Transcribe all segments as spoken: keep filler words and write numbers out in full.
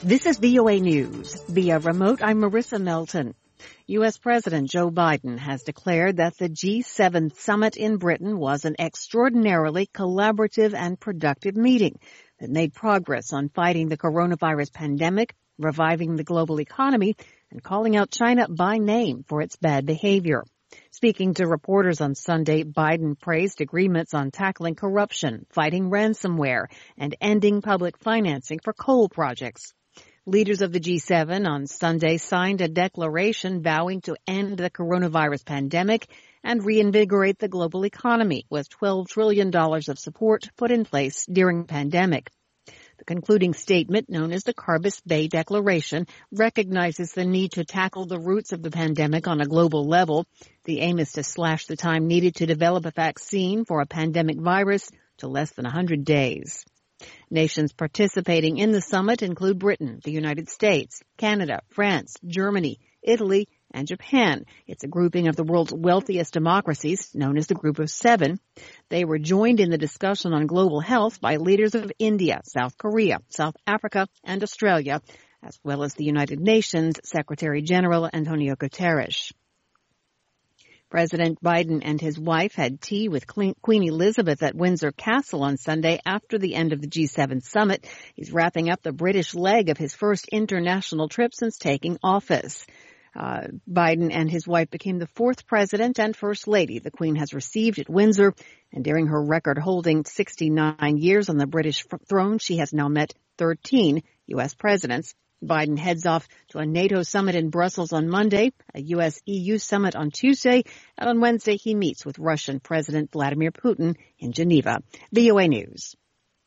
This is V O A News. Via remote, I'm Marissa Melton. U S. President Joe Biden has declared that the G seven summit in Britain was an extraordinarily collaborative and productive meeting that made progress on fighting the coronavirus pandemic, reviving the global economy, and calling out China by name for its bad behavior. Speaking to reporters on Sunday, Biden praised agreements on tackling corruption, fighting ransomware, and ending public financing for coal projects. Leaders of the G seven on Sunday signed a declaration vowing to end the coronavirus pandemic and reinvigorate the global economy, with twelve trillion dollars of support put in place during the pandemic. The concluding statement, known as the Carbis Bay Declaration, recognizes the need to tackle the roots of the pandemic on a global level. The aim is to slash the time needed to develop a vaccine for a pandemic virus to less than one hundred days. Nations participating in the summit include Britain, the United States, Canada, France, Germany, Italy, and Japan. It's a grouping of the world's wealthiest democracies, known as the Group of Seven. They were joined in the discussion on global health by leaders of India, South Korea, South Africa, and Australia, as well as the United Nations Secretary General Antonio Guterres. President Biden and his wife had tea with Queen Elizabeth at Windsor Castle on Sunday after the end of the G seven summit. He's wrapping up the British leg of his first international trip since taking office. Uh, Biden and his wife became the fourth president and first lady the Queen has received at Windsor, and during her record-holding sixty-nine years on the British throne, she has now met thirteen U S presidents. Biden heads off to a NATO summit in Brussels on Monday, a U S E U summit on Tuesday, and on Wednesday he meets with Russian President Vladimir Putin in Geneva. V O A News.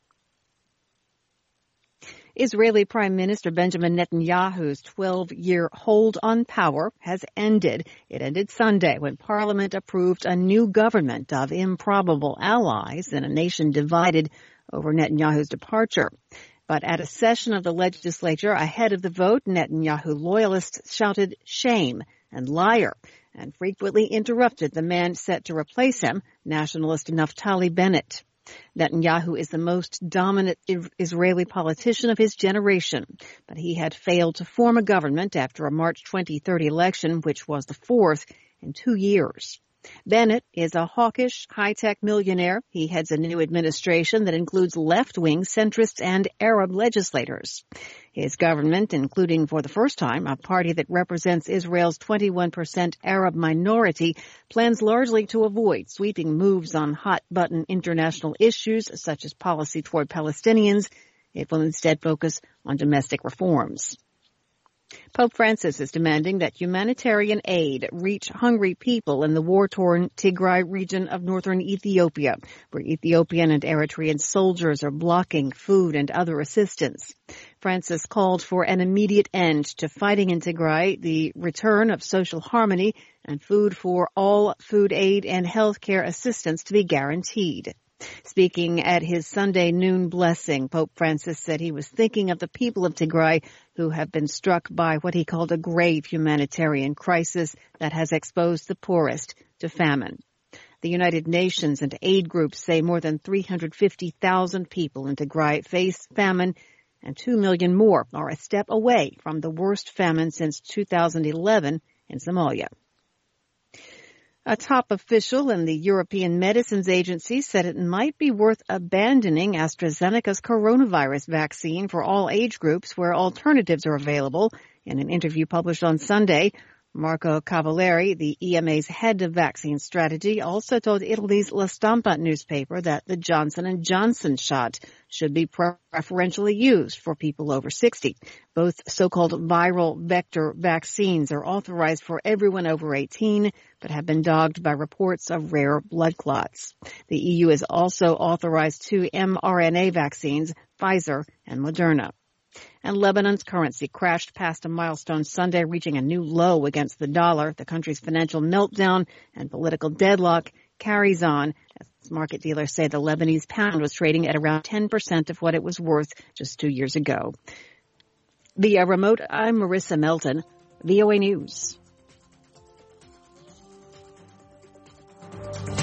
Israeli Prime Minister Benjamin Netanyahu's twelve-year hold on power has ended. It ended Sunday when Parliament approved a new government of improbable allies in a nation divided over Netanyahu's departure. But at a session of the legislature ahead of the vote, Netanyahu loyalists shouted shame and liar and frequently interrupted the man set to replace him, nationalist Naftali Bennett. Netanyahu is the most dominant Israeli politician of his generation, but he had failed to form a government after a March twenty thirty election, which was the fourth in two years. Bennett is a hawkish, high-tech millionaire. He heads a new administration that includes left-wing centrists and Arab legislators. His government, including for the first time a party that represents Israel's twenty-one percent Arab minority, plans largely to avoid sweeping moves on hot-button international issues such as policy toward Palestinians. It will instead focus on domestic reforms. Pope Francis is demanding that humanitarian aid reach hungry people in the war-torn Tigray region of northern Ethiopia, where Ethiopian and Eritrean soldiers are blocking food and other assistance. Francis called for an immediate end to fighting in Tigray, the return of social harmony, and food for all food aid and health care assistance to be guaranteed. Speaking at his Sunday noon blessing, Pope Francis said he was thinking of the people of Tigray who have been struck by what he called a grave humanitarian crisis that has exposed the poorest to famine. The United Nations and aid groups say more than three hundred fifty thousand people in Tigray face famine, and two million more are a step away from the worst famine since two thousand eleven in Somalia. A top official in the European Medicines Agency said it might be worth abandoning AstraZeneca's coronavirus vaccine for all age groups where alternatives are available. In an interview published on Sunday, Marco Cavalieri, the E M A's head of vaccine strategy, also told Italy's La Stampa newspaper that the Johnson and Johnson shot should be preferentially used for people over sixty. Both so-called viral vector vaccines are authorized for everyone over eighteen, but have been dogged by reports of rare blood clots. The E U has also authorized two mRNA vaccines, Pfizer and Moderna. And Lebanon's currency crashed past a milestone Sunday, reaching a new low against the dollar. The country's financial meltdown and political deadlock carries on. As market dealers say, the Lebanese pound was trading at around ten percent of what it was worth just two years ago. Via remote, I'm Marissa Melton, V O A News.